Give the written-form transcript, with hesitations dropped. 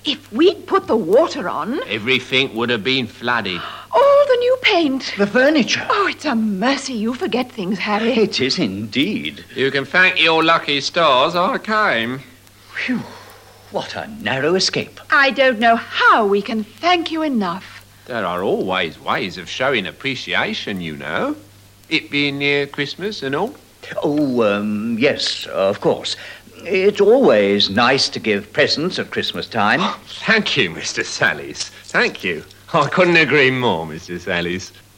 if we'd put the water on... Everything would have been flooded. All the new paint. The furniture. Oh, it's a mercy you forget things, Harry. It is indeed. You can thank your lucky stars I came. Phew, what a narrow escape. I don't know how we can thank you enough. There are always ways of showing appreciation, you know. It being near Christmas and all. Oh, yes, of course. It's always nice to give presents at Christmas time. Thank you, Mr. Sallies. Thank you. I couldn't agree more, Mr. Sallies.